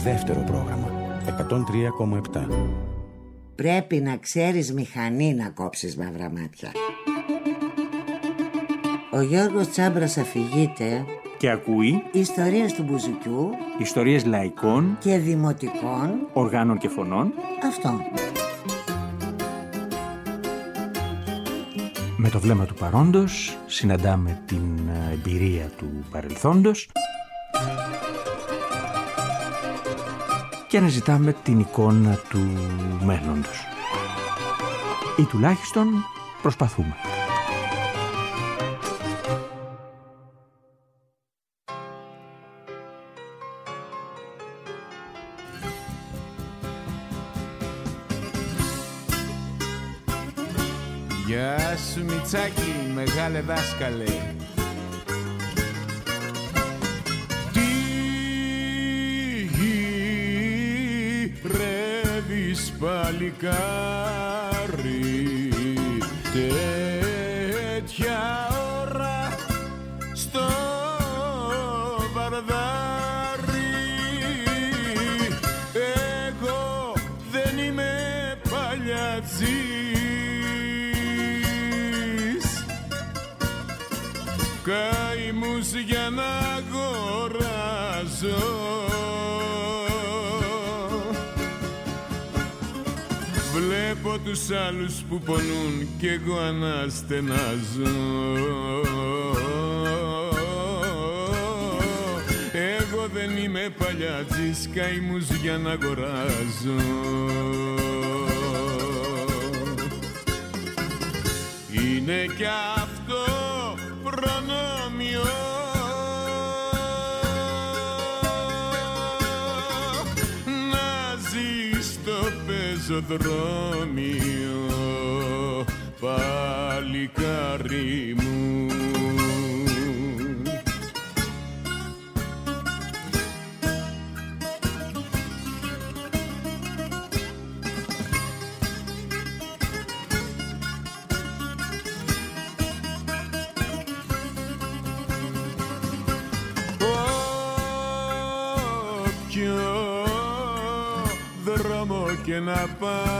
δεύτερο πρόγραμμα, 103,7. Πρέπει να ξέρεις μηχανή να κόψεις μαύρα μάτια. Ο Γιώργος Τσάμπρας αφηγείται και ακούει ιστορίες του Μπουζουκιού, ιστορίες λαϊκών και δημοτικών οργάνων και φωνών. Αυτό. Με το βλέμμα του παρόντος συναντάμε την εμπειρία του παρελθόντος και αναζητάμε την εικόνα του μέλλοντος. Ή τουλάχιστον προσπαθούμε. Γεια σου Μητσάκη, μεγάλε δάσκαλε. Τι γυρεύεις παλικάρι, τέτοια ώρα στο βαρδάρι. Εγώ δεν είμαι παλιατζής, καημούς για να αγοράζω. Βλέπω τους άλλους που πονούν κι εγώ αναστενάζω. Εγώ δεν είμαι παλιάτζης, καημούς για να αγοράζω. Είναι κι αυτό προνόμιο, να ζεις στο πεζοδρόμιο, παλικάρι μου. Και να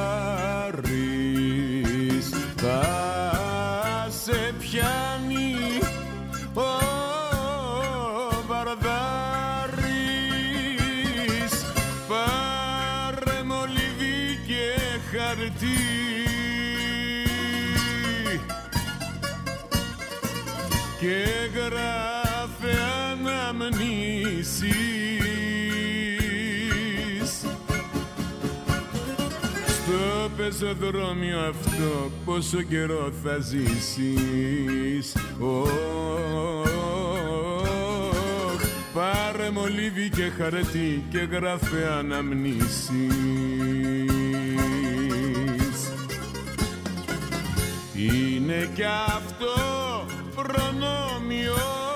πάρεις θα σε πιάνει ο βαρδάρης. Πάρε μολύβι και χαρτί και γράφε αναμνήσεις. Στο πεζοδρόμιο αυτό πόσο καιρό θα ζήσεις. Πάρε μολύβι και χαρτί και γράφε αναμνήσεις. Είναι κι αυτό προνόμιο,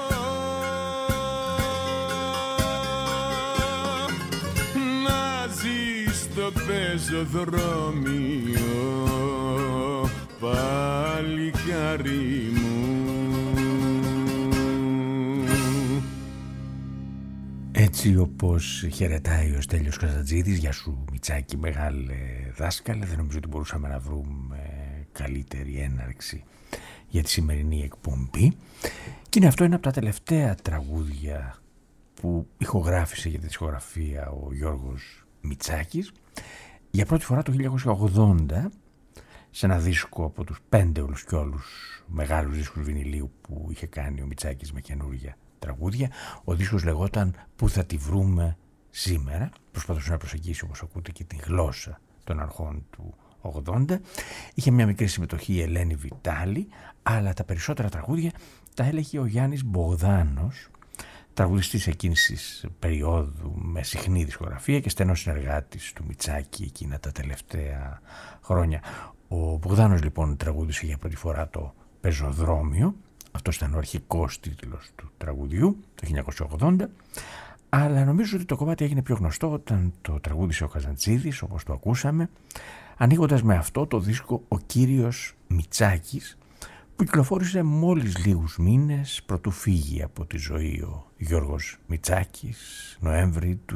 στο πεζοδρόμιο, παλικάρι μου. Έτσι όπως χαιρετάει ο Στέλιος Καζατζίδης, γεια σου Μητσάκη, μεγάλε δάσκαλε, δεν νομίζω ότι μπορούσαμε να βρούμε καλύτερη έναρξη για τη σημερινή εκπομπή. Και είναι αυτό ένα από τα τελευταία τραγούδια που ηχογράφησε για τη δισκογραφία ο Γιώργος Μητσάκης, για πρώτη φορά το 1980 σε ένα δίσκο από τους 5 όλους και όλους μεγάλους δίσκους βινιλίου που είχε κάνει ο Μητσάκης με καινούργια τραγούδια. Ο δίσκος λεγόταν «Πού θα τη βρούμε σήμερα». Προσπαθούσε να προσεγγίσει, όπως ακούτε, και την γλώσσα των αρχών του 80. Είχε μια μικρή συμμετοχή η Ελένη Βιτάλη, αλλά τα περισσότερα τραγούδια τα έλεγε ο Γιάννης Μπογδάνος, τραγουδιστής εκείνης της περίοδου με συχνή δισκογραφία και στενός συνεργάτης του Μητσάκη εκείνα τα τελευταία χρόνια. Ο Μπογδάνος λοιπόν τραγούδισε για πρώτη φορά το Πεζοδρόμιο, αυτός ήταν ο αρχικός τίτλος του τραγουδιού το 1980, αλλά νομίζω ότι το κομμάτι έγινε πιο γνωστό όταν το τραγούδισε ο Καζαντζίδης, όπως το ακούσαμε, ανοίγοντας με αυτό το δίσκο ο κύριος Μητσάκης, που κυκλοφόρησε μόλις λίγους μήνες πρωτού φύγει από τη ζωή ο Γιώργος Μητσάκης, Νοέμβρη του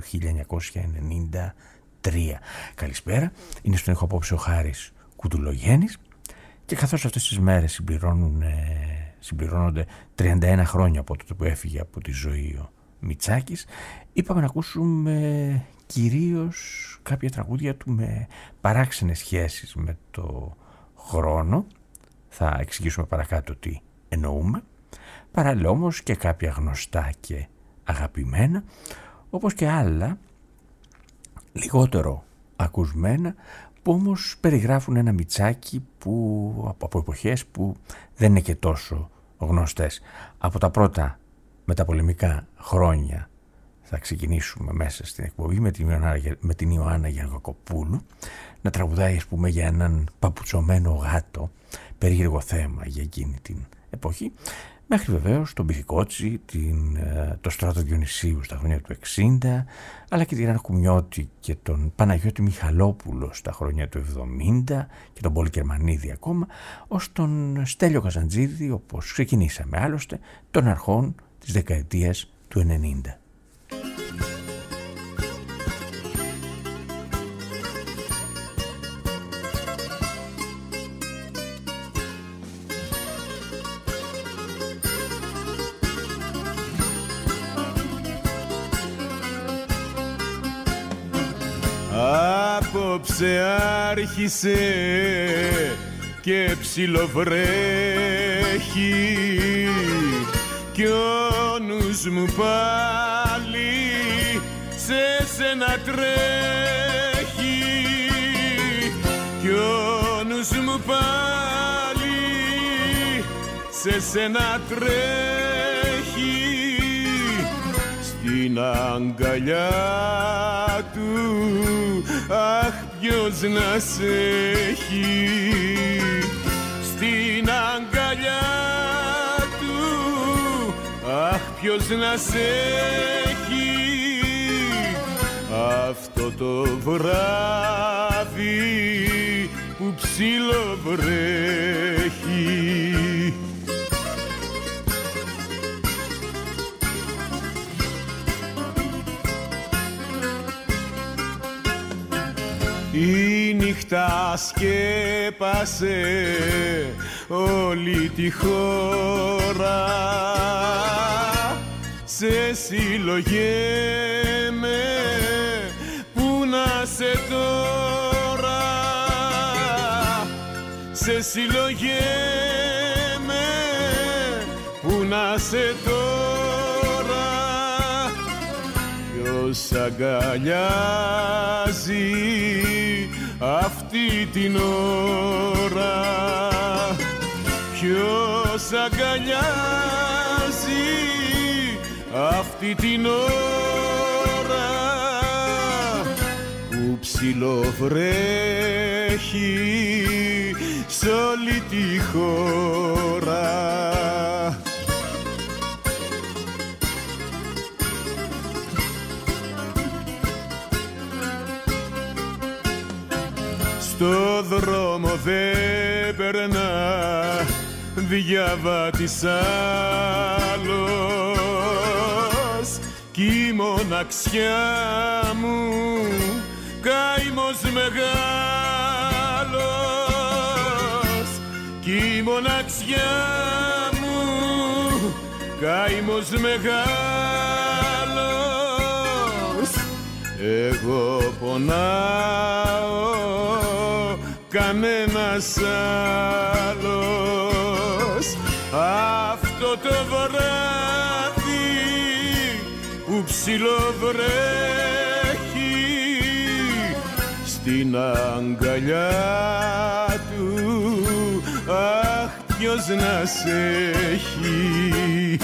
1993. Καλησπέρα, είναι στον ήχο απόψε ο Χάρης Κουτουλογέννης και καθώς αυτές τις μέρες συμπληρώνονται 31 χρόνια από τότε που έφυγε από τη ζωή ο Μητσάκης, είπαμε να ακούσουμε κυρίως κάποια τραγούδια του με παράξενες σχέσεις με το χρόνο. Θα εξηγήσουμε παρακάτω τι εννοούμε. Παράλληλα όμως και κάποια γνωστά και αγαπημένα, όπως και άλλα λιγότερο ακουσμένα, που όμως περιγράφουν ένα Μητσάκι από εποχές που δεν είναι και τόσο γνωστές. Από τα πρώτα μεταπολεμικά χρόνια θα ξεκινήσουμε μέσα στην εκπομπή με την Ιωάννα Γεωργακοπούλου να τραγουδάει, ας πούμε, για έναν παπουτσωμένο γάτο, περίεργο θέμα για εκείνη την εποχή, μέχρι βεβαίως τον Πυθικότσι, το Στράτο Διονυσίου στα χρόνια του 60, αλλά και την Άννα Κουμιώτη και τον Παναγιώτη Μιχαλόπουλο στα χρόνια του 70 και τον Πόλη Κερμανίδη ακόμα, ως τον Στέλιο Καζαντζίδη, όπως ξεκινήσαμε άλλωστε, των αρχών της δεκαετίας του 90. Απόψε άρχισε και ψιλοβρέχει κι ο νους μου πάλι σε σένα τρέχει κι ο νους μου πάλι σε σένα τρέχει στην αγκαλιά του, αχ ποιος να σε έχει στην αγκαλιά του, αχ ποιος να σε έχει αυτό το βράδυ που ψιλοβρέχει. Η νύχτα σκέπασε όλη τη χώρα, σε συλλογέμαι που να σε τώρα, σε συλλογέμαι που να σε τώρα, ποιος αγκαλιάζει αυτή την ώρα, ποιος αγκαλιάζει αυτή την ώρα που ψιλοβρέχει σ' όλη τη χώρα. Στο δρόμο δεν περνά διαβάτης άλλος κι η μοναξιά μου καημός μεγάλος κι η μοναξιά μου καημός μεγάλος. Εγώ πονάω, κανένας άλλος. Αυτό το βράδυ που ψιλοβρέχει στην αγκαλιά του, αχ ποιος να σε έχει.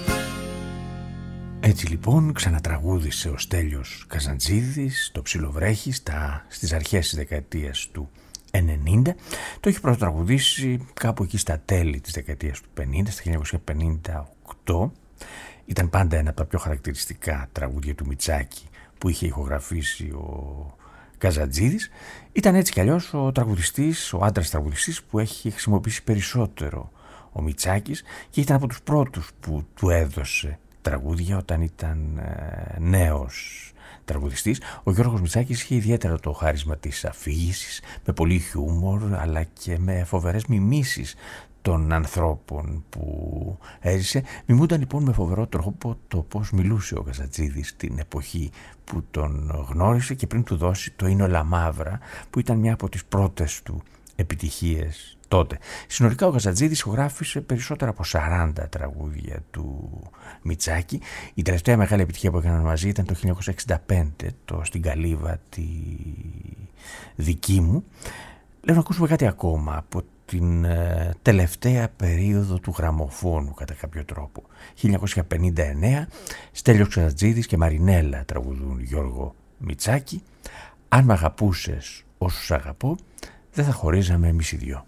Έτσι λοιπόν ξανατραγούδισε ο Στέλιος Καζαντζίδης το ψιλοβρέχει στις αρχές της δεκαετίας του 90. Το έχει πρώτο τραγουδήσει κάπου εκεί στα τέλη της δεκαετίας του 50, στα 1958. Ήταν πάντα ένα από τα πιο χαρακτηριστικά τραγούδια του Μητσάκη που είχε ηχογραφήσει ο Καζαντζίδης. Ήταν έτσι κι αλλιώς ο τραγουδιστής, ο άντρας τραγουδιστής που έχει χρησιμοποιήσει περισσότερο ο Μητσάκης και ήταν από τους πρώτους που του έδωσε τραγούδια όταν ήταν νέος τραγουδιστής. Ο Γιώργος Μητσάκης είχε ιδιαίτερα το χάρισμα της αφήγησης, με πολύ χιούμορ αλλά και με φοβερές μιμήσεις των ανθρώπων που έζησε. Μιμούνταν λοιπόν με φοβερό τρόπο το πώς μιλούσε ο Καζατζίδης την εποχή που τον γνώρισε και πριν του δώσει το «Είναι όλα μαύρα», που ήταν μια από τις πρώτες του επιτυχίες τότε. Συνολικά ο Καζατζίδης ηχογράφησε περισσότερα από 40 τραγούδια του Μητσάκη. Η τελευταία μεγάλη επιτυχία που έκαναν μαζί ήταν το 1965, το «Στην Καλύβα τη δική μου». Λέω να ακούσουμε κάτι ακόμα από την τελευταία περίοδο του γραμμοφώνου κατά κάποιο τρόπο. 1959, Στέλιος Καζατζίδης και Μαρινέλα τραγουδούν Γιώργο Μητσάκη. «Αν μ' αγαπούσες όσους αγαπώ, δεν θα χωρίζαμε εμείς οι δυο».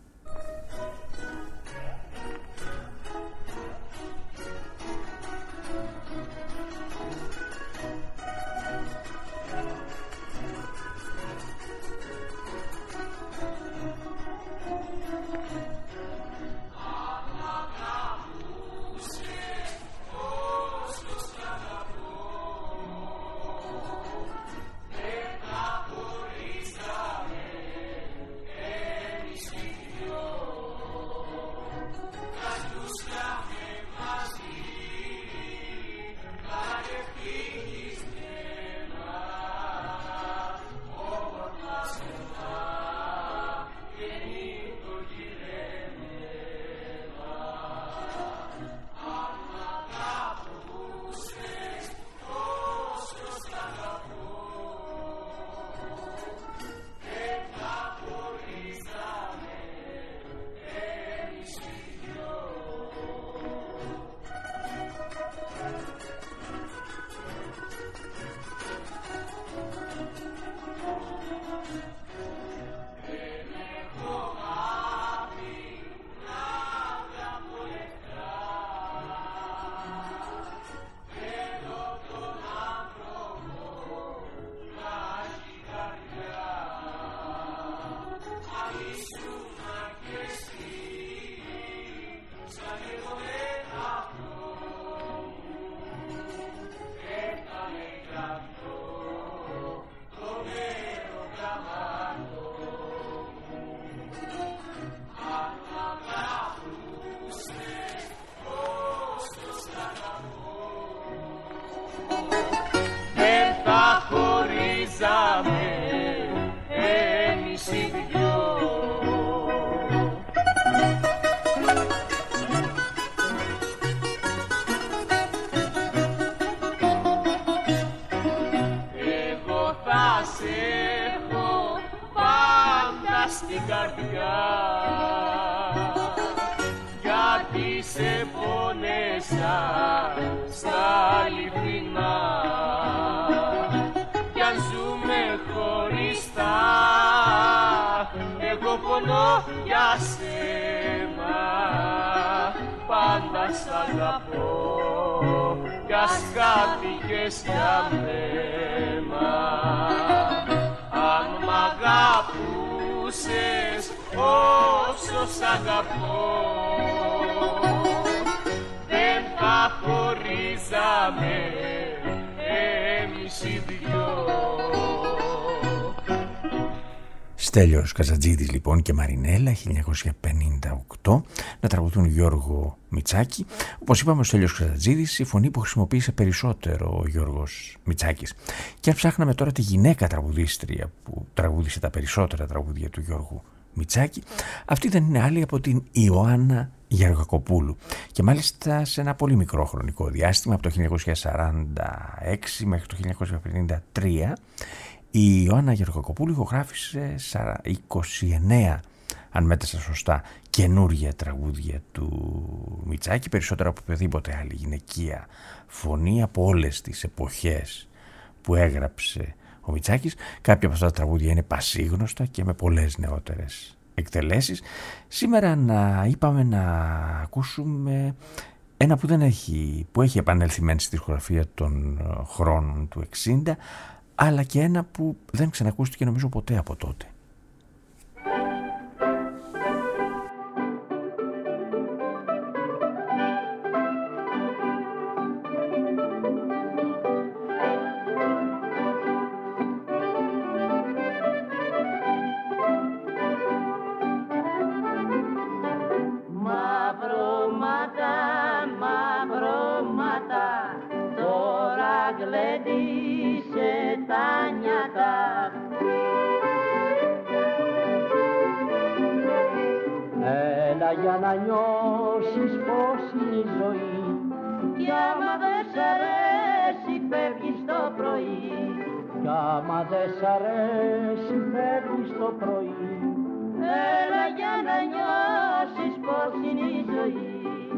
Στέλιος Καζατζίδης λοιπόν και Μαρινέλα, 1958, να τραγουδούν Γιώργο Μητσάκη. Όπως είπαμε, ο Στέλιος Καζατζίδης, η φωνή που χρησιμοποίησε περισσότερο ο Γιώργος Μητσάκης. Και αν ψάχναμε τώρα τη γυναίκα τραγουδίστρια που τραγούδισε τα περισσότερα τραγούδια του Γιώργου Μητσάκη, αυτή δεν είναι άλλη από την Ιωάννα Γεωργακοπούλου. Και μάλιστα σε ένα πολύ μικρό χρονικό διάστημα, από το 1946 μέχρι το 1953, η Ιωάννα Γεωργακοπούλου ηχογράφησε 29, αν μέτρησα σωστά, καινούργια τραγούδια του Μητσάκη, περισσότερα από οποιαδήποτε άλλη γυναικεία φωνή από όλες τις εποχές που έγραψε ο Μητσάκης. Κάποια από αυτά τα τραγούδια είναι πασίγνωστα και με πολλές νεότερες εκτελέσεις. Σήμερα είπαμε να ακούσουμε ένα που έχει επανέλθει μεν στη δισκογραφία των χρόνων του 60, αλλά και ένα που δεν ξανακούστηκε νομίζω ποτέ από τότε. Έλα για να νιώσεις πως είναι η ζωή, κι άμα δεν σ' αρέσει φεύγεις το πρωί, κι άμα δεν σ' αρέσει φεύγεις το πρωί. Έλα για να νιώσεις πως είναι η ζωή.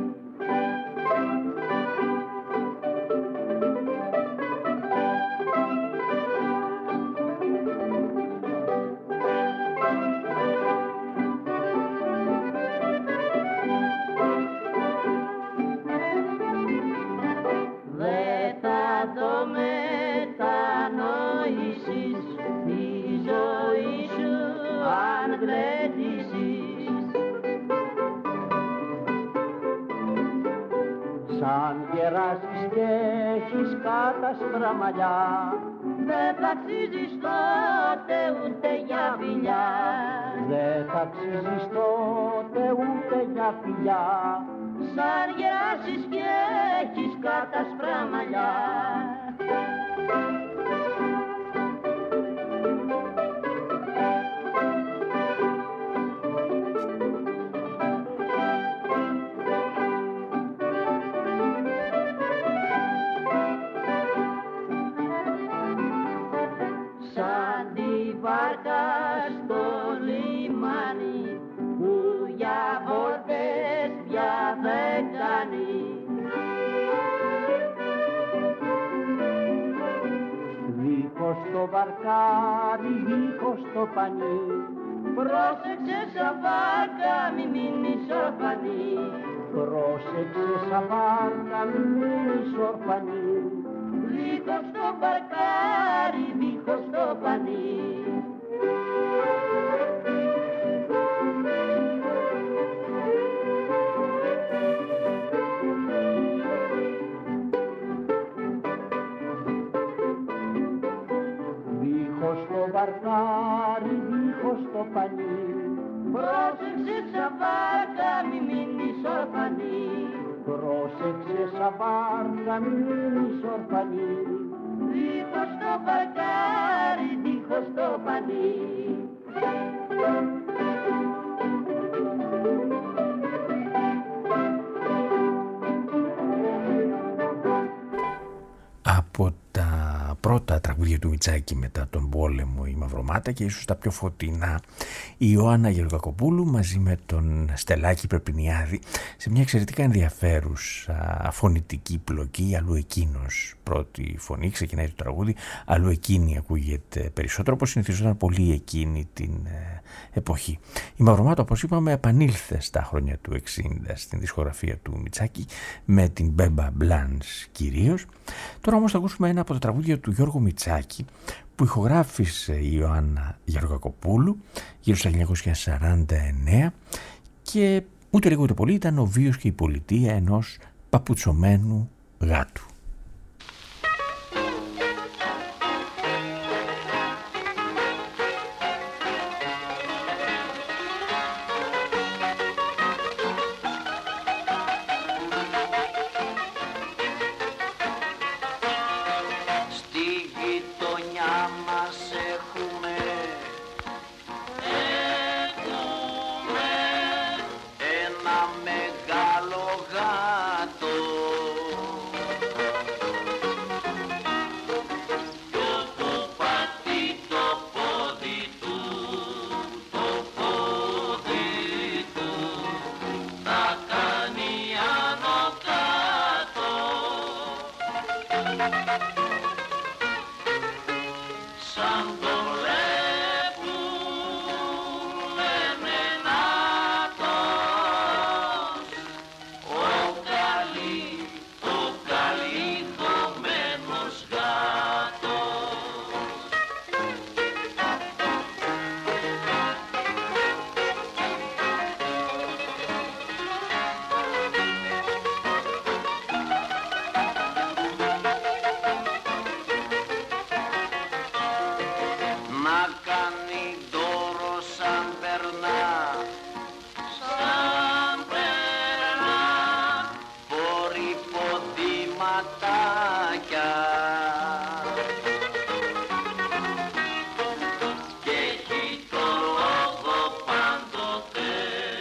Σαν γεράσεις και έχεις κάτασπρα μαλλιά, δεν θα αξίζεις τότε ούτε για φιλιά. Δεν θα αξίζεις τότε ούτε για φιλιά. Σαν γεράσεις και έχεις κάτασπρα μαλλιά. Δίχως το βαρκάρι, δίχως το πανί, πρόσεξε σαν βάρκα μη μείνεις ορφανή. Πρόσεξε σαν βάρκα μη μείνεις ορφανή. Δίχως το βαρκάρι, δίχως το πανί. Βαρκάρι δίχως το πανί, πρόσεξε σαν βάρκα μη μείνεις ορφανή. Πρόσεξε σαν βάρκα μη μείνεις ορφανή. Δίχως το βαρκάρι δίχως το πανί. Από τα πρώτα τραγούδια του Μητσάκη μετά τον πόλεμο, η Μαυρομάτα, και ίσως τα πιο φωτεινά, η Ιωάννα Γεωργακοπούλου μαζί με τον Στελάκη Πρεπινιάδη σε μια εξαιρετικά ενδιαφέρουσα φωνητική πλοκή. Αλλού εκείνος πρώτη φωνή, ξεκινάει το τραγούδι, αλλού εκείνη ακούγεται περισσότερο, όπως συνηθιζόταν πολύ εκείνη την εποχή. Η Μαυρομάτα, όπως είπαμε, επανήλθε στα χρόνια του 60 στην δισκογραφία του Μητσάκη με την Μπέμπα Μπλάνς κυρίως. Τώρα όμως θα ακούσουμε ένα από τα τραγούδια του Γιώργου Μητσάκη που ηχογράφησε η Ιωάννα Γεωργακοπούλου γύρω στα 1949 και ούτε λίγο ούτε πολύ ήταν ο βίος και η πολιτεία ενός παπουτσωμένου γάτου. μαλακιά. Και έχει το λόγο πάντοτε,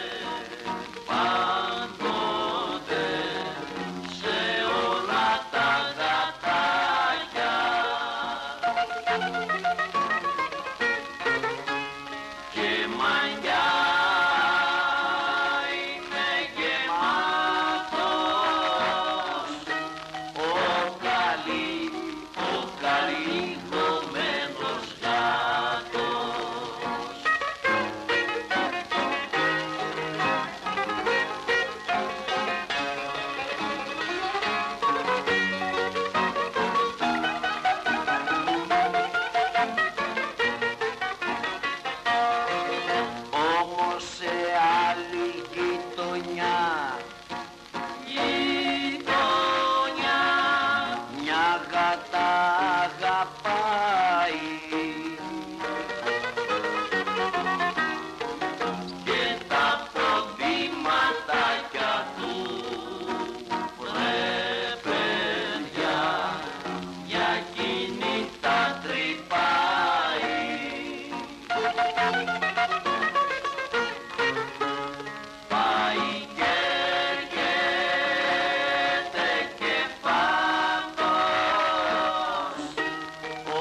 πάντοτε, σε όλα τα γατάκια. Και μαγιά είναι γεμάτος ο καλύγωμένος γάτος. Όμως σε άλλη γειτονιά, γειτονιά, μια γάτα αγαπάει και τα ποδήματάκια του βρε παιδιά για εκείνη τα τρυπάει. Πάει και έρχεται και πάντως ο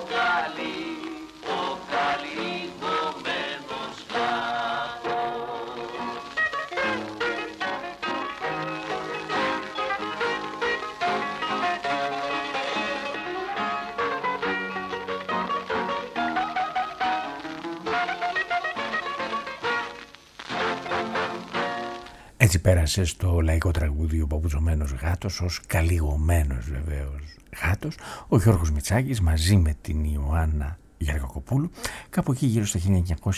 καλύγωμένος γάτος. Έτσι πέρασε στο λαϊκό τραγούδι ο παπουτσωμένος γάτος, ως καλυγωμένος βεβαίως γάτος, ο Γιώργος Μητσάκης μαζί με την Ιωάννα Γεργακοπούλου, κάπου εκεί γύρω στα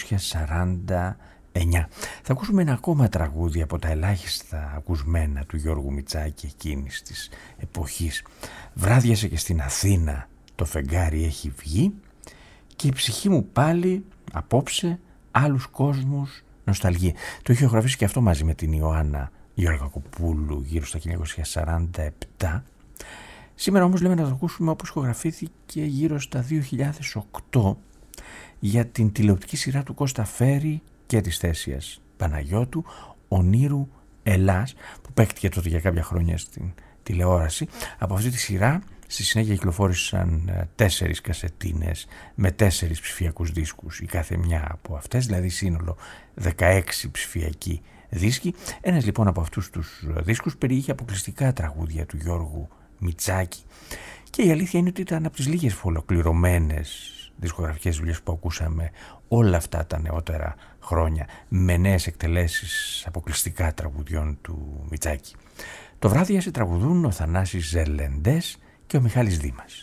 1949. Θα ακούσουμε ένα ακόμα τραγούδι από τα ελάχιστα ακουσμένα του Γιώργου Μητσάκη εκείνης της εποχής. Βράδιασε και στην Αθήνα το φεγγάρι έχει βγει και η ψυχή μου πάλι απόψε άλλους κόσμους νοσταλγεί. Το είχε γραφήσει και αυτό μαζί με την Ιωάννα Γεωργακοπούλου γύρω στα 1947. Σήμερα όμως λέμε να το ακούσουμε όπως ηχογραφήθηκε γύρω στα 2008 για την τηλεοπτική σειρά του Κώστα Φέρη και της Θέσιας Παναγιώτου, Ονείρου Ελλάς, που παίκτηκε τότε για κάποια χρόνια στην τηλεόραση. Από αυτή τη σειρά στη συνέχεια κυκλοφόρησαν 4 κασετίνες με 4 ψηφιακούς δίσκους η κάθε μια από αυτές, δηλαδή σύνολο 16 ψηφιακοί δίσκοι. Ένας λοιπόν από αυτούς τους δίσκους περιείχε αποκλειστικά τραγούδια του Γιώργου Μητσάκη και η αλήθεια είναι ότι ήταν από τις λίγες ολοκληρωμένες δισκογραφικές δουλειές που ακούσαμε όλα αυτά τα νεότερα χρόνια με νέες εκτελέσεις αποκλειστικά τραγουδιών του Μητσάκη. Το βράδυ τραγουδούν ο Θανάσης Ζερλεντές και ο Μιχάλης Δήμας.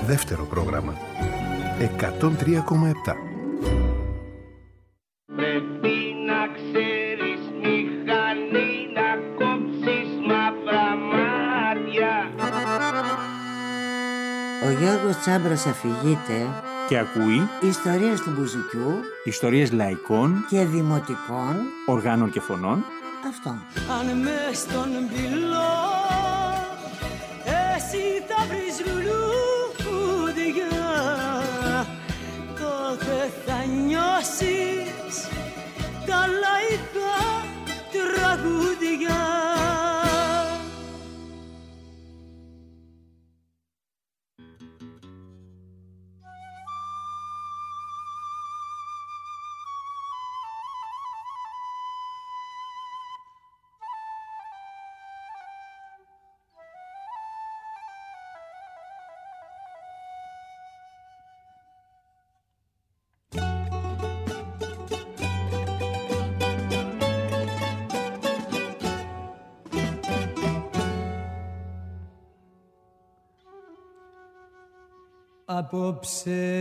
Δεύτερο πρόγραμμα. 103,7. Πρέπει να ξέρεις μηχανή να κόψεις μαύρα μάτια. Ο Γιώργος Τσάμπρας αφηγείται Και ακούει ιστορίες του μπουζουκιού, ιστορίες λαϊκών και δημοτικών οργάνων και φωνών. Αυτό. Αν μες στον πυλό εσύ θα βρεις λουλούδια, τότε θα νιώσεις τα λαϊκά τραγούδια. Απόψε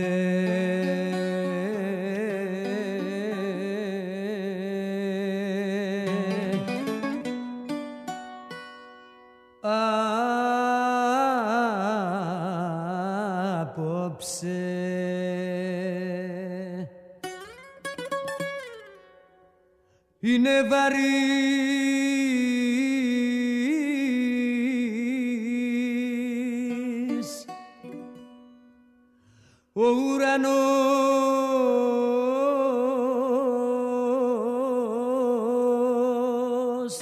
είναι βαρύς ο ουρανός,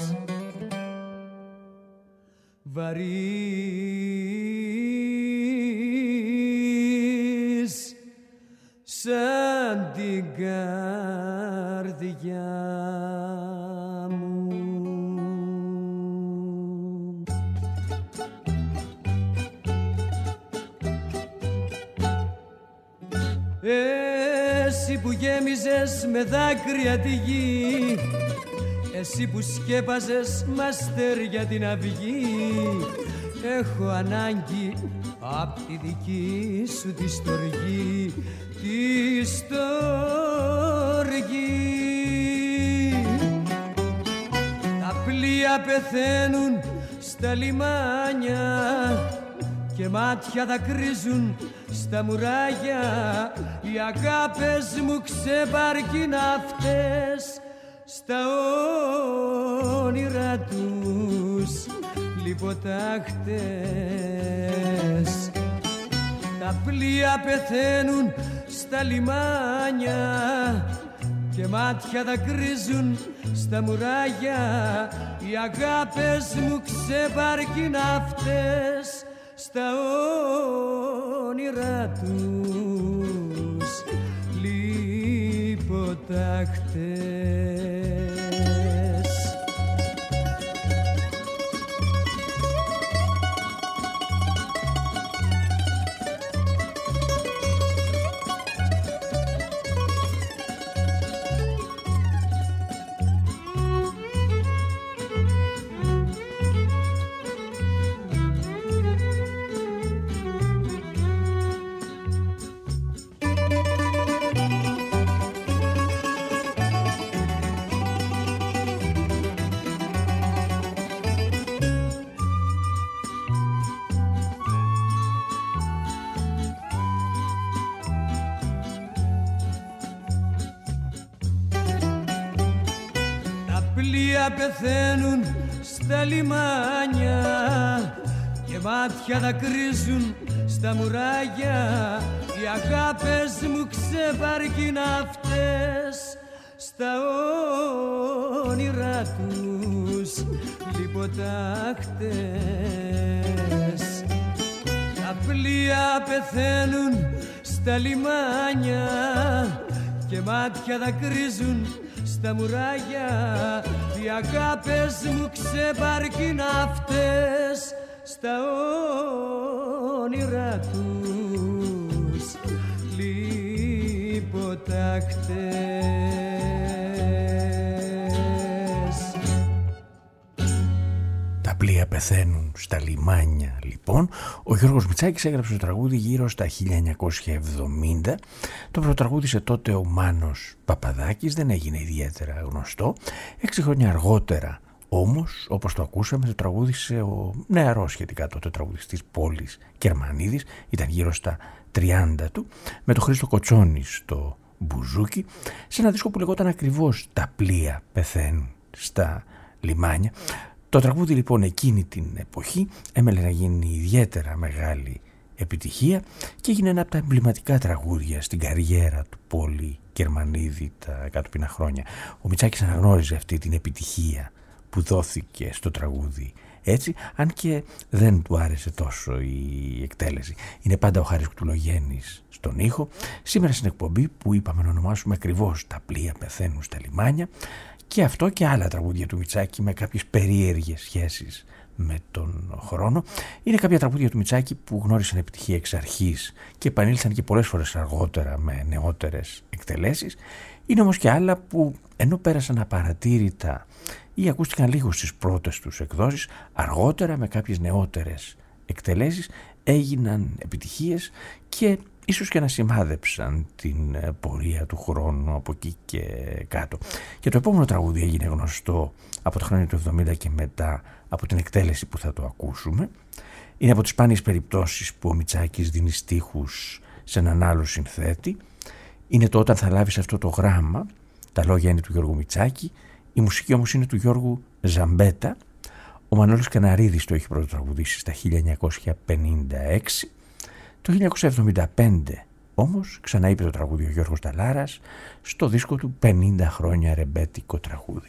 βαρύς σαν την καρδιά μου. Εσύ που γέμιζες με δάκρυα τη γη, εσύ που σκέπαζες μ' αστέρια την αυγή, έχω ανάγκη απ' τη δική σου τη στοργή, τη στοργή. Τα πλοία πεθαίνουν στα λιμάνια και μάτια δακρύζουν στα μουράγια, οι αγάπες μου ξεπαρκήν αυτές στα όνειρα τους λιποτάχτες. Τα πλοία πεθαίνουν στα λιμάνια και μάτια δακρύζουν στα μουράγια, οι αγάπες μου ξεπαρκήν αυτές στα όνειρα τους λιποτάχτες. Πεθαίνουν στα λιμάνια και μάτια δακρύζουν στα μουράγια, οι αγάπες μου ξεπαρκήν αυτές στα όνειρα τους λιποτάχτες. Τα πλοία πεθαίνουν στα λιμάνια και μάτια δακρύζουν στα μουράγια, οι αγάπες μου ξεπαρκήν αυτές στα όνειρα τους λιποτάχτες. πλοία πεθαίνουν στα λιμάνια, λοιπόν, ο Γιώργος Μητσάκης έγραψε το τραγούδι γύρω στα 1970. Το πρωτοτραγούδισε τότε ο Μάνος Παπαδάκης, δεν έγινε ιδιαίτερα γνωστό. 6 χρόνια αργότερα όμως, όπως το ακούσαμε, το τραγούδισε ο νεαρός σχετικά τότε τραγουδιστής Πόλης Κερμανίδης, ήταν γύρω στα 30 του, με τον Χρήστο Κοτσόνη στο μπουζούκι, σε ένα δίσκο που λεγόταν ακριβώς «Τα πλοία πεθαίνουν στα λιμάνια». Το τραγούδι λοιπόν εκείνη την εποχή έμελε να γίνει ιδιαίτερα μεγάλη επιτυχία και έγινε ένα από τα εμβληματικά τραγούδια στην καριέρα του Πόλη Κερμανίδη τα κατόπινα χρόνια. Ο Μητσάκης αναγνώριζε αυτή την επιτυχία που δόθηκε στο τραγούδι έτσι, αν και δεν του άρεσε τόσο η εκτέλεση. Είναι πάντα ο Χάρης Κουτουλογέννης στον ήχο. Σήμερα στην εκπομπή που είπαμε να ονομάσουμε ακριβώς «Τα πλοία πεθαίνουν στα λιμάνια», και αυτό και άλλα τραγούδια του Μητσάκη με κάποιες περίεργες σχέσεις με τον χρόνο. Είναι κάποια τραγούδια του Μητσάκη που γνώρισαν επιτυχία εξ αρχής και επανήλθαν και πολλές φορές αργότερα με νεότερες εκτελέσεις. Είναι όμως και άλλα που ενώ πέρασαν απαρατήρητα ή ακούστηκαν λίγο στις πρώτες τους εκδόσεις, αργότερα με κάποιες νεότερες εκτελέσεις έγιναν επιτυχίες και ίσως και να σημάδεψαν την πορεία του χρόνου από εκεί και κάτω. Και το επόμενο τραγούδι έγινε γνωστό από τα χρόνια του 70 και μετά από την εκτέλεση που θα το ακούσουμε. Είναι από τις σπάνιες περιπτώσεις που ο Μητσάκης δίνει στίχους σε έναν άλλο συνθέτη. Είναι το «Όταν θα λάβεις αυτό το γράμμα». Τα λόγια είναι του Γιώργου Μητσάκη, η μουσική όμως είναι του Γιώργου Ζαμπέτα. Ο Μανώλης Καναρίδης το έχει πρώτο τραγουδήσει στα 1956. Το 1975 όμως ξαναείπε το τραγούδι ο Γιώργος Νταλάρας στο δίσκο του 50 χρόνια ρεμπέτικο τραγούδι.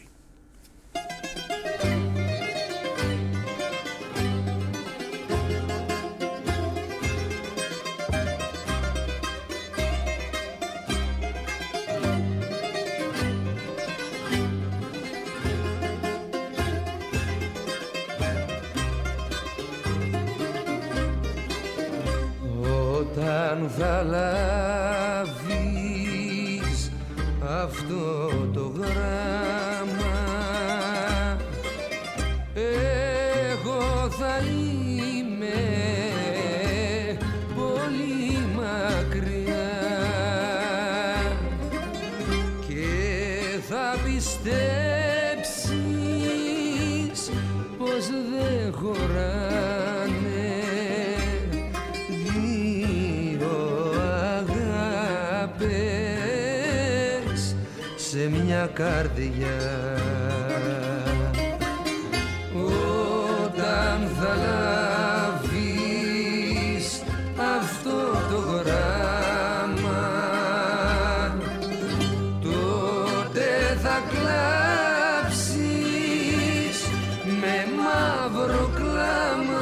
Όταν θα λάβεις αυτό το γράμμα, εγώ θα είμαι πολύ μακριά και θα πιστέψεις πως δεν χωράνε σε μια καρδιά. Όταν θα λάβεις αυτό το γράμμα, τότε θα κλάψεις με μαύρο κλάμα.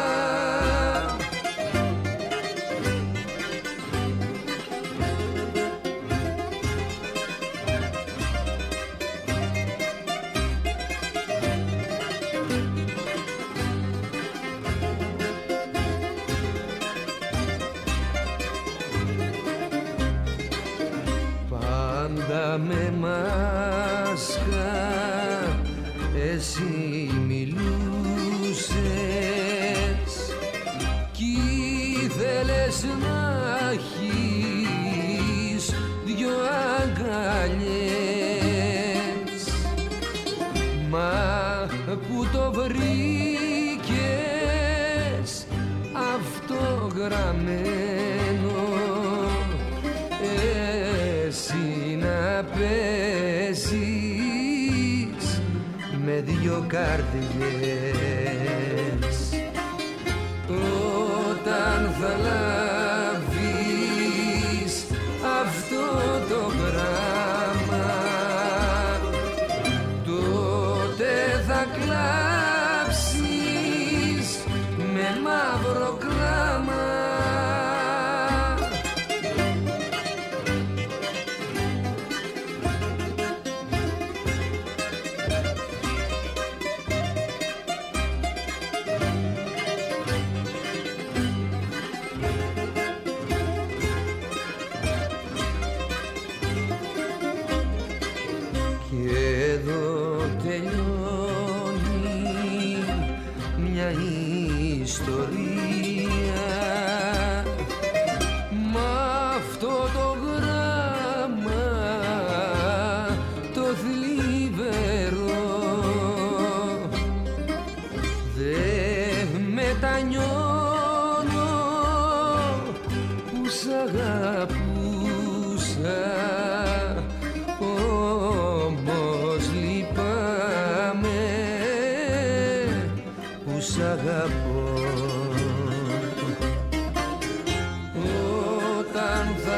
Με μάσκα εσύ μιλούσες κι ήθελες να έχεις δυο αγκαλιές, μα που το βρήκες αυτό γραμμένο εσύ να παίζεις με δυο καρδιές. Όταν θα λάβεις αυτό το γράμμα, τότε θα κλάψεις με μαύρο κλάμα. μια ιστορία. Μ' αυτό το γράμμα το θλιβερό δεν μετανιώνω που σ' αγαπούσα, όμως λυπάμαι που σ' αγαπώ. Όταν θα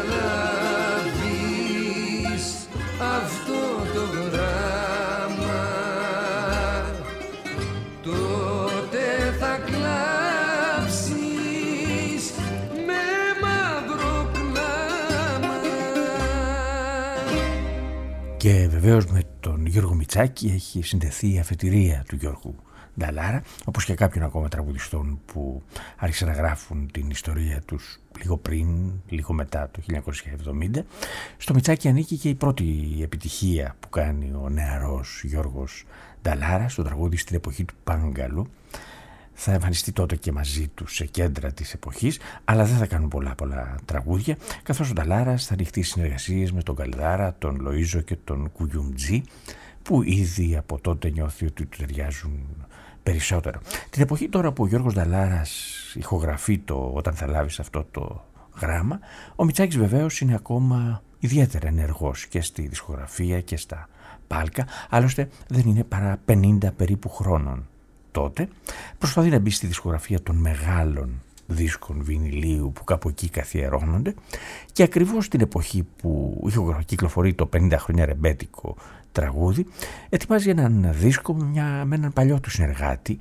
λάβεις αυτό το γράμμα, τότε θα κλάψεις με μαύρο κλάμα. Και βεβαίως με τον Γιώργο Μητσάκη έχει συνδεθεί η αφετηρία του Γιώργου Νταλάρα, όπως και κάποιων ακόμα τραγουδιστών που άρχισαν να γράφουν την ιστορία τους λίγο πριν, λίγο μετά το 1970. Στο Μητσάκη ανήκει και η πρώτη επιτυχία που κάνει ο νεαρός Γιώργος Νταλάρα στο τραγούδι στην εποχή του Πάγκαλου. Θα εμφανιστεί τότε και μαζί του σε κέντρα της εποχής, αλλά δεν θα κάνουν πολλά τραγούδια, καθώς ο Νταλάρας θα ανοιχτεί συνεργασίες με τον Καλδάρα, τον Λοΐζο και τον Κουγιουμτζή, που ήδη από τότε νιώθει ότι του ταιριάζουν περισσότερο. Την εποχή τώρα που ο Γιώργος Νταλάρας ηχογραφεί το «Όταν θα λάβεις αυτό το γράμμα», ο Μητσάκης βεβαίως είναι ακόμα ιδιαίτερα ενεργός και στη δισκογραφία και στα πάλκα, άλλωστε δεν είναι παρά 50 περίπου χρόνων τότε. Προσπαθεί να μπει στη δισκογραφία των μεγάλων δίσκων βινιλίου που κάπου εκεί καθιερώνονται, και ακριβώς την εποχή που κυκλοφορεί το 50 χρόνια ρεμπέτικο τραγούδι, ετοιμάζει έναν δίσκο με έναν παλιό του συνεργάτη,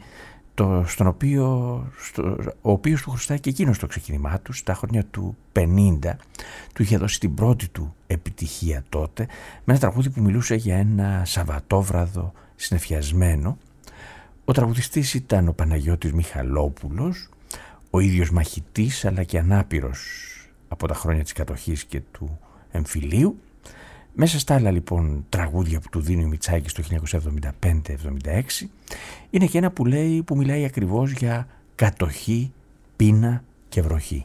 ο οποίος του χρωστάει και εκείνος το ξεκίνημά του στα χρόνια του 50. Του είχε δώσει την πρώτη του επιτυχία τότε με ένα τραγούδι που μιλούσε για ένα Σαββατόβραδο συννεφιασμένο. Ο τραγουδιστής ήταν ο Παναγιώτης Μιχαλόπουλος, ο ίδιος μαχητής αλλά και ανάπηρος από τα χρόνια της κατοχής και του εμφυλίου. Μέσα στα άλλα λοιπόν τραγούδια που του δίνει ο Μητσάκης το 1975-76 είναι και ένα που μιλάει ακριβώς για κατοχή, πείνα και βροχή.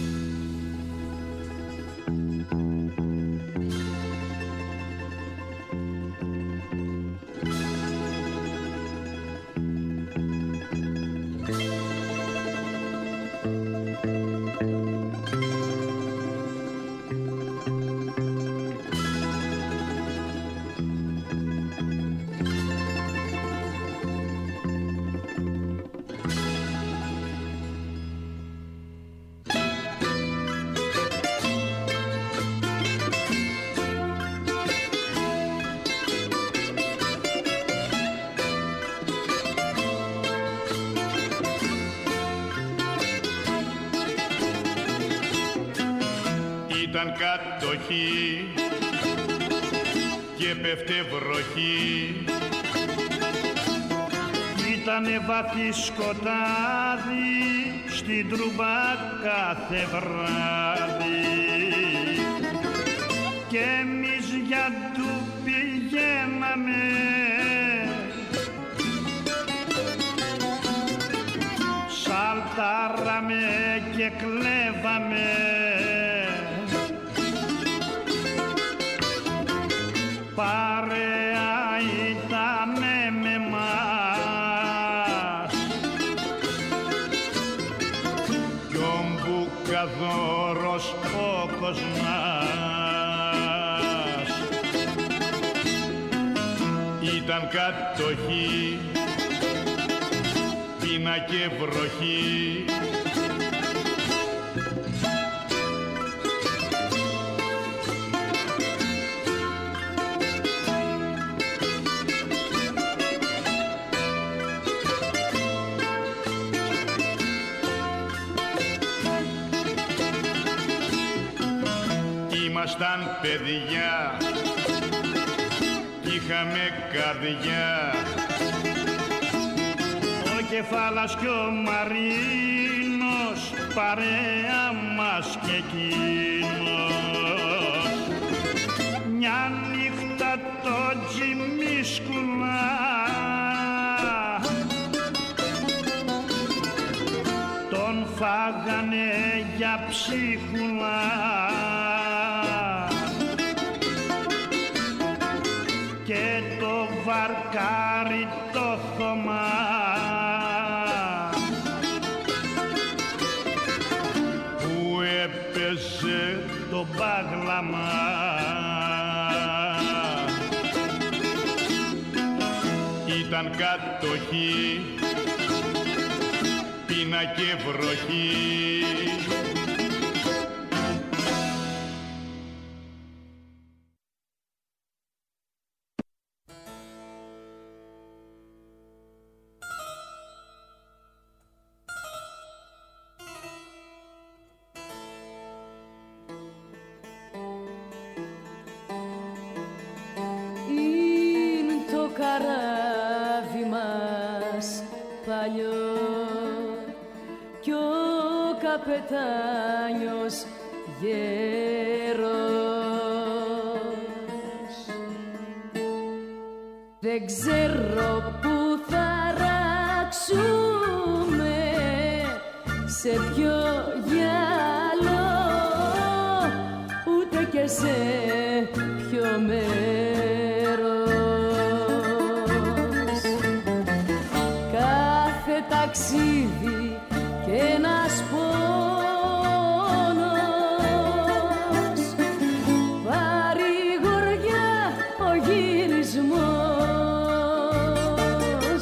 Ήταν κατοχή και πέφτε βροχή, ήτανε βαθύ σκοτάδι στην Τρούμπα κάθε βράδυ, και εμείς για του πηγαίναμε σαλτάραμε και κλέβαμε, παρέα ήτανε με μας κι ο Μπουκαδόρος ο Κοσμάς. Ήταν κατοχή, πείνα και βροχή, ήμασταν παιδιά κι είχαμε καρδιά, ο Κεφάλας κι ο Μαρίνος παρέα μας κι εκείνος, μια νύχτα το τζιμίσκουλα φάγανε για ψίχουλα. Και το βαρκάρι το θωμά που έπεσε το μπάγλαμα. Ήταν κατοχή, πείνα και βροχή. Καράβι μας παλιό κι ο καπετάνιος γέρος. Δεν ξέρω που θα ράξουμε, σε ποιο γυαλό, ούτε και σε ποιο ταξίδι και ένας πόνος, παρηγοριά ο γυρισμός.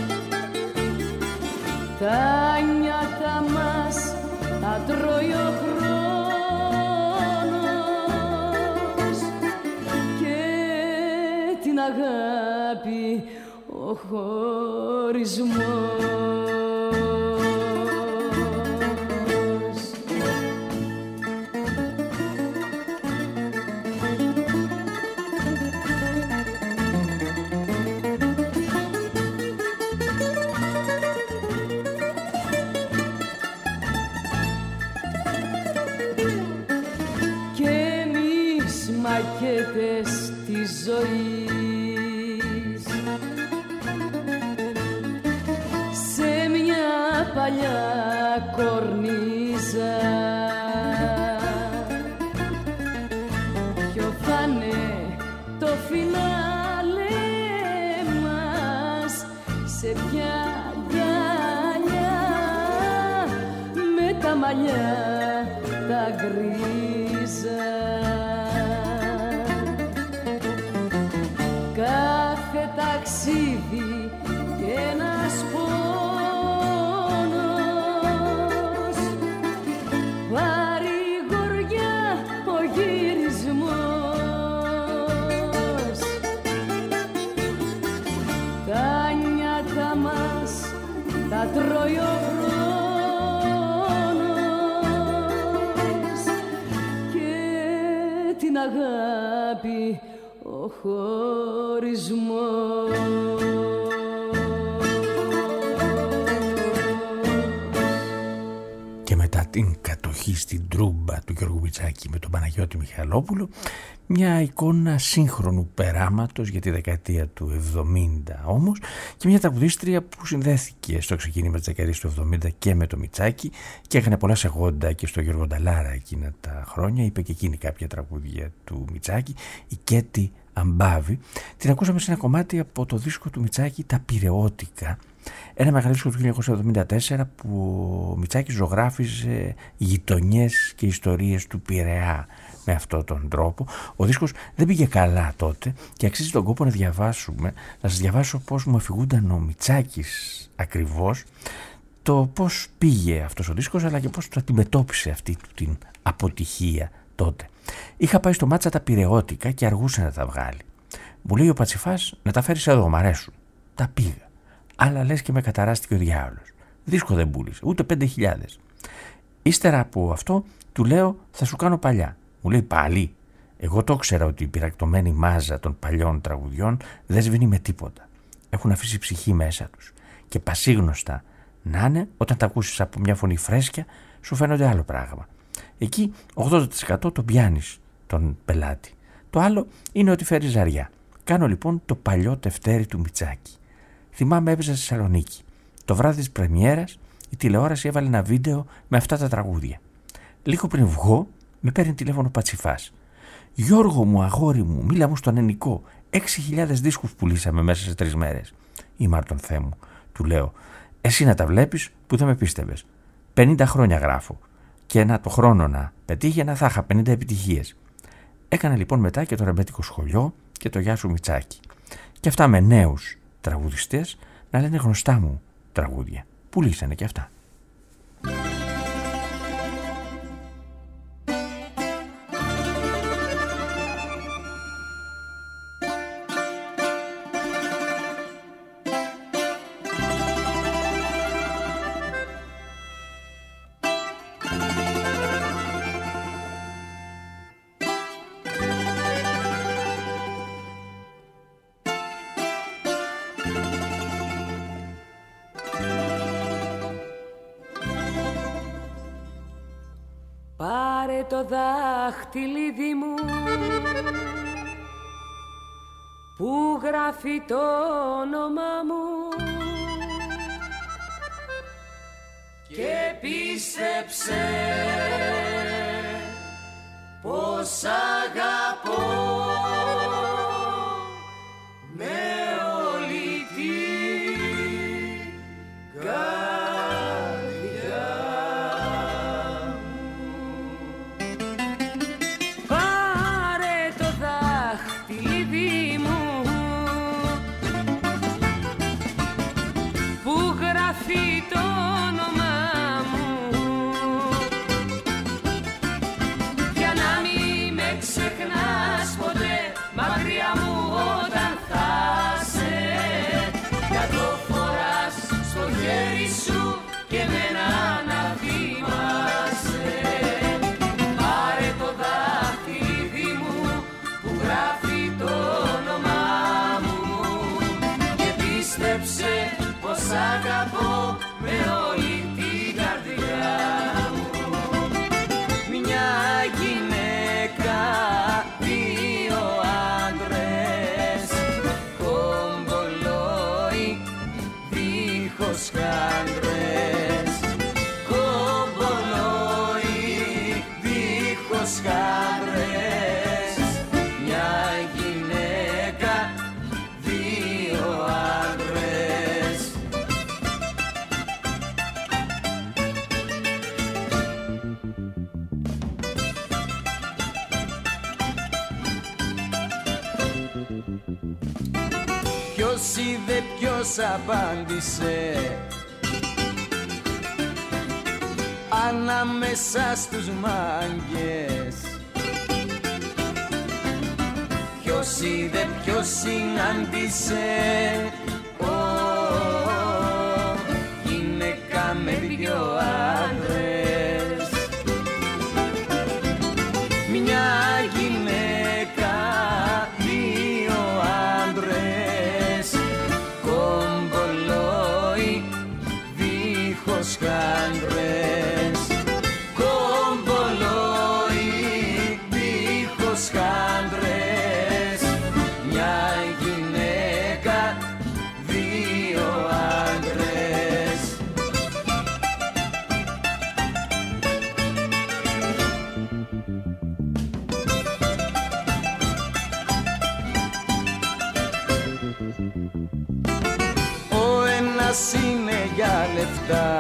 Τα νιάτα μας τα τρώει ο χρόνος και την αγάπη ο χωρισμός. Μακέτες της ζωής σε μια παλιά κορνίζα. Ποιο θα είναι το φινάλε μας, σε ποια γυαλιά με τα μαλλιά τα γκρίζα. Κάθε ταξίδι και ένας πόνος, παρηγοριά ο γυρισμός. Τα νιάτα μας τα τρώει ο χρόνος και την αγάπη ο χωρισμός. Και μετά την κατοχή στην Τρούμπα του Γιώργου Μητσάκη με τον Παναγιώτη Μιχαλόπουλο, μια εικόνα σύγχρονου περάματος για τη δεκαετία του 70 όμως, και μια τραγουδίστρια που συνδέθηκε στο ξεκίνημα της δεκαετίας του 70 και με το Μητσάκη και έκανε πολλά σεγόντα και στο Γιώργο Νταλάρα εκείνα τα χρόνια. Είπε και εκείνη κάποια τραγούδια του Μητσάκη, η Κέτη Αμπάβη. Την ακούσαμε σε ένα κομμάτι από το δίσκο του Μητσάκη «Τα Πειραιώτικα», ένα μεγάλο δίσκο του 1974 που ο Μητσάκης ζωγράφιζε γειτονιές και ιστορίες του Πειραιά με αυτόν τον τρόπο. Ο δίσκος δεν πήγε καλά τότε και αξίζει τον κόπο να διαβάσουμε, να σας διαβάσω πώς μου αφηγούνταν ο Μητσάκης ακριβώς το πώς πήγε αυτός ο δίσκος, αλλά και πώς το αντιμετώπισε αυτή την αποτυχία τότε. Είχα πάει στο Μάτσα τα Πειραιώτικα και αργούσε να τα βγάλει. Μου λέει ο Πατσιφάς να τα φέρεις εδώ, μ' αρέσουν. Τα πήγα. Αλλά λες και με καταράστηκε ο διάολος. Δίσκο δεν πούλησε, ούτε 5.000. Ύστερα από αυτό του λέω θα σου κάνω παλιά. Μου λέει πάλι. Εγώ το ήξερα ότι η πυρακτωμένη μάζα των παλιών τραγουδιών δεν σβήνει με τίποτα. Έχουν αφήσει ψυχή μέσα τους. Και πασίγνωστα να είναι, όταν τα ακούσεις από μια φωνή φρέσκια, σου φαίνονται άλλο πράγμα. Εκεί 80% το πιάνεις τον πελάτη. Το άλλο είναι ότι φέρει ζαριά. Κάνω λοιπόν το παλιό τευτέρι του Μητσάκη. Θυμάμαι έπαιζα στη Θεσσαλονίκη. Το βράδυ της πρεμιέρας η τηλεόραση έβαλε ένα βίντεο με αυτά τα τραγούδια. Λίγο πριν βγω, με παίρνει τηλέφωνο Πατσιφάς. «Γιώργο μου, αγόρι μου, μίλα μου στον Ενικό. 6.000 δίσκους πουλήσαμε μέσα σε 3 μέρες. Ή Μάρτον Θεέ μου», του λέω, «εσύ να τα βλέπεις που δεν με πίστευες. 50 χρόνια γράφω. Και ένα το χρόνο να πετύχαινα θα είχα 50 επιτυχίες». Έκανα λοιπόν μετά και το ρεμπέτικο σχολείο και το Γεια σου Μητσάκη. Και αυτά με νέους τραγουδιστές να λένε γνωστά μου τραγούδια. Πουλήσανε και αυτά. Το δάχτυλίδι μου που γράφει το όνομα μου και πίστεψε πως αγαπώ με όλη την καρδιά. Το όνομά μου για να μην με ξεχνάς ποτέ μακριά μου όταν θα σε, για το φοράς στο χέρι σου και μένα να θυμάσαι. Πάρε το δάχτυλίδι μου που γράφει το όνομά μου και πίστεψε πως αγαπώ με όλη την καρδιά μου. Μια γυναίκα, 2 άντρες, κομπολόι δίχως χάντρες, κομπολόι δίχως χάντρες. Μια γυναίκα, 2 άντρες. Ποιος είδε, ποιος απάντησε ανάμεσα στους μάγκες. Ποιος είδε, ποιος συνάντησε γυναίκα με 2 άντρες. Μια γυναίκα, 2 άντρες, κομπολόι δίχως χάντρες, κομπολόι δίχως χάντρες. Μια γυναίκα, 2 άντρες. Ο ένας είναι για λεφτά,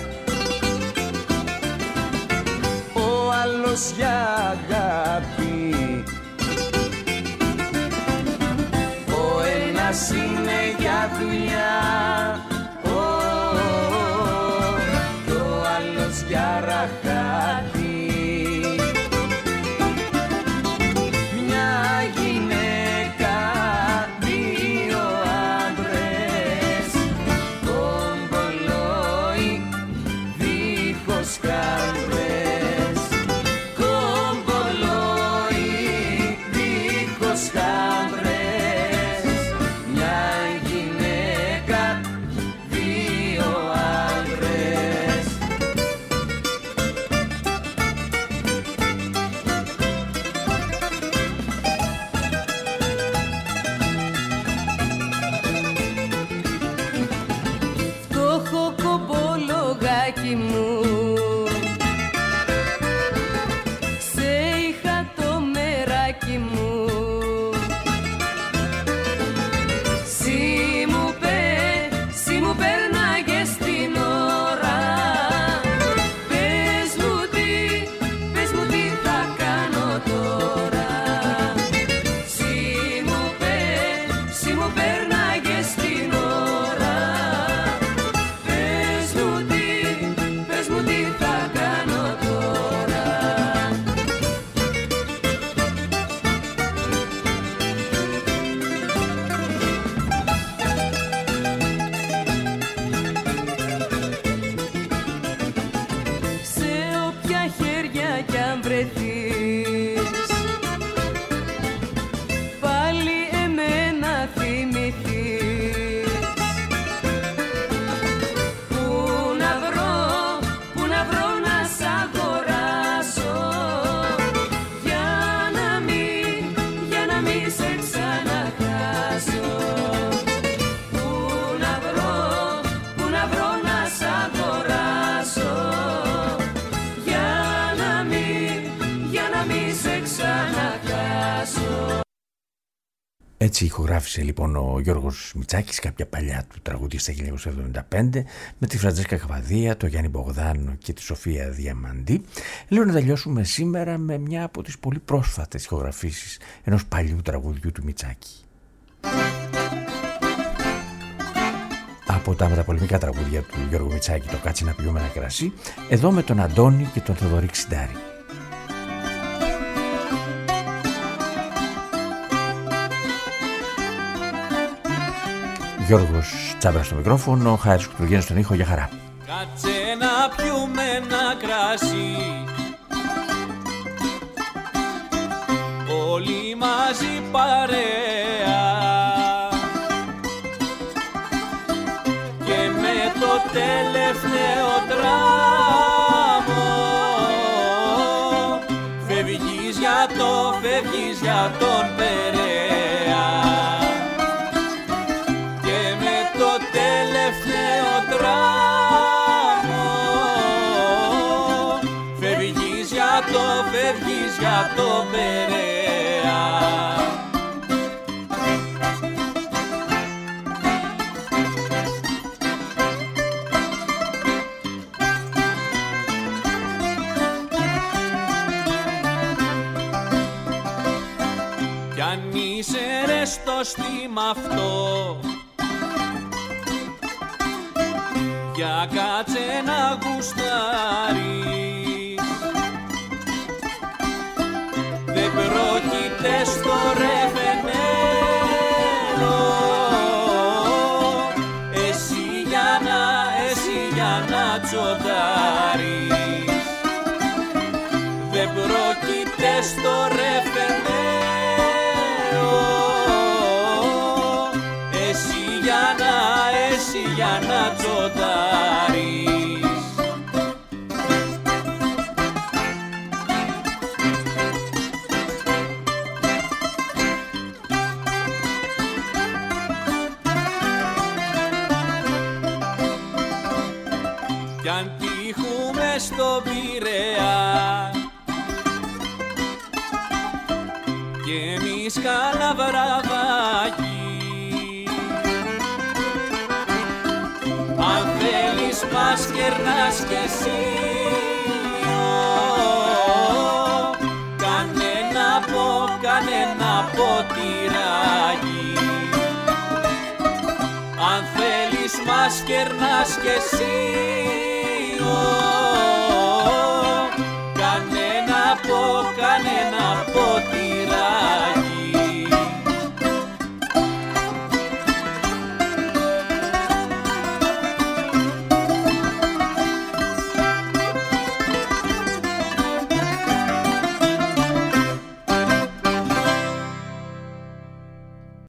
ο άλλος για αγάπη. Ο ένας είναι για δουλειά, και ο άλλος για ραχάτι. Μια γυναίκα, 2 άντρες, κομπολόι δίχως χάντρες, κομπολόι δίχως χάντρες. Μια γυναίκα, μεράκι μου. Σε είχα το μεράκι μου. Συ μου πέρναγες την ώρα. Πες μου τι θα κάνω τώρα. Συ μου πέρναγες την ώρα. Πες μου τι θα κάνω τώρα. Σε όποια χέρια κι αν βρεθείς, πάλι εμένα θυμηθείς. Πού να βρω να σ' αγοράσω, για να μη σε ξαναχάσω. Πού να βρω να σ' αγοράσω, για να μη σε ξαναχάσω. Έτσι ηχογράφησε λοιπόν ο Γιώργος Μητσάκης κάποια παλιά του τραγούδια στα 1975 με τη Φραντζέσκα Καβαδία, το Γιάννη Μπογδάνο και τη Σοφία Διαμαντή. Λέω να τελειώσουμε σήμερα με μια από τις πολύ πρόσφατες ηχογραφήσεις ενός παλιού τραγουδιού του Μητσάκη. Από τα μεταπολεμικά τραγούδια του Γιώργου Μητσάκη, το «Κάτσε να πιούμε ένα κρασί», εδώ με τον Αντώνη και τον Θοδωρή Ξιντάρη. Γιώργος Τσάμπρας στο μικρόφωνο, Χάρης Κουτουργένος στον ήχο. Για χαρά. Κάτσε να πιούμε ένα κρασί, όλοι μαζί παρέα, και με το τελευταίο τράμο φεύγεις για τον Περέα. Και με το τελευταίο τράμο φεύγεις για τον Περέα. Κι αν είσαι ρε στο στήμα αυτό, για κάτσε να γουστάρεις. Δεν πρόκειται στο ρεφενέρο, εσύ για να τσοντάρεις. Δεν πρόκειται στο ρεφενέρο, εσύ για να τσοντάρεις. Κι αν τύχουμε στο Πειραιά και εμείς κάνα βραδάκι, αν θέλεις μας κερνάς κι εσύ, κανένα ποτηράκι. Αν θέλεις μας κερνάς κι εσύ, κανένα ποτηράκι.